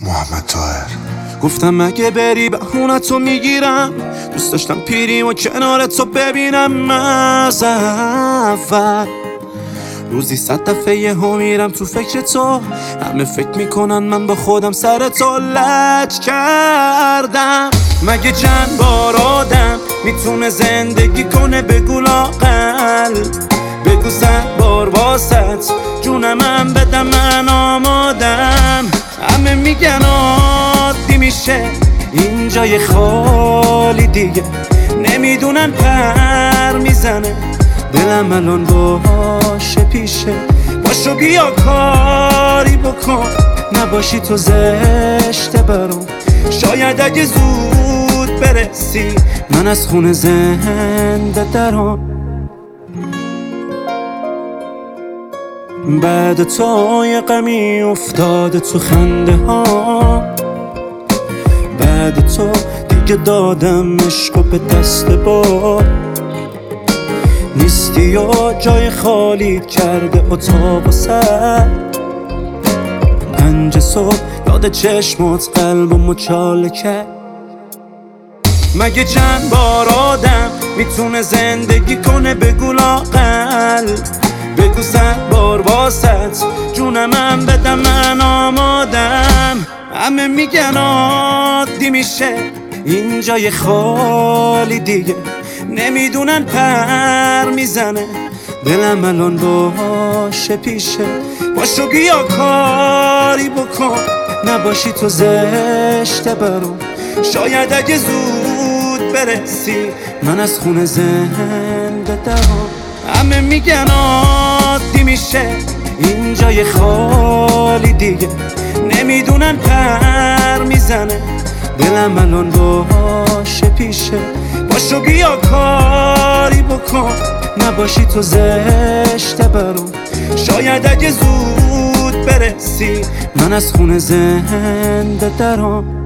محمد طاهر. گفتم مگه بری بهونتو میگیرم، دوست داشتم پیریم و کنارتو ببینم. از اول روزی 100 دفعه یهو میرم تو فکر تو، همه فکر میکنن من با خودم سر تو لج کردم. مگه چند بار آدم میتونه زندگی کنه بگو لااقل، بگو 100 بار واسط جونم بدم من آمادم. همه میگن عادی میشه این جای خالی دیگه، نمیدونن پر میزنه دلم الان باشه پیشه. باشو بیا کاری بکن، نباشی تو زشته برام. شاید اگه زود برسی من از خونه زنده درام. بعد تو یه غمی افتاده تو خنده ها، بعد تو دیگه دادم عشقو به دست با نیستی و جای خالی کرده اتاق و سر. 5 صبح یاد چشمات قلب و مچاله کرد. مگه چند بار آدم میتونه زندگی کنه بگو لااقل، بگو 100 بار واسط جونم بدم من آمادم. همه میگن عادی میشه این جای خالی دیگه، نمیدونن پر میزنه دلم الان باشه پیشه. باشو بیا کاری بکن، نباشی تو زشته برام. شاید اگه زود برسی من از خونه زنده درام. همه میگن عادی میشه این جای خالی دیگه، نمیدونن پر میزنه دلم الان باشه پیشه. باشو بیا کاری بکن، نباشی تو زشته برام. شاید اگه زود برسی من از خونه زنده درام.